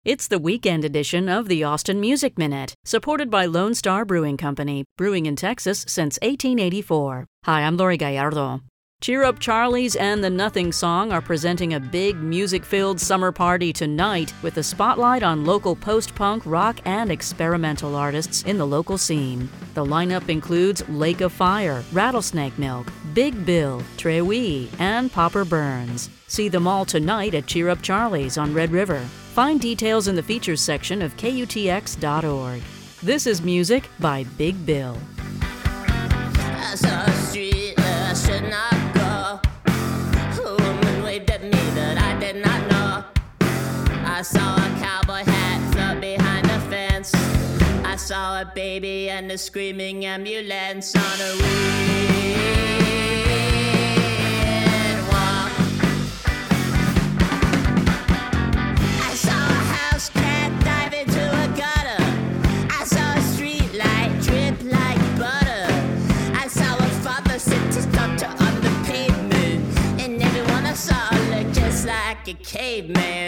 It's the weekend edition of the Austin Music Minute, supported by Lone Star Brewing Company, brewing in Texas since 1884. Hi, I'm Lori Gallardo. Cheer Up Charlie's and the Nothing Song are presenting a big music-filled summer party tonight with a spotlight on local post-punk, rock, and experimental artists in the local scene. The lineup includes Lake of Fire, Rattlesnake Milk, Big Bill, Trewi, and Popper Burns. See them all tonight at Cheer Up Charlie's on Red River. Find details in the features section of KUTX.org. This is music by Big Bill. I saw a street where I should not go. A woman waved at me that I did not know. I saw a cowboy hat float behind a fence. I saw a baby and a screaming ambulance on a wheel. A caveman.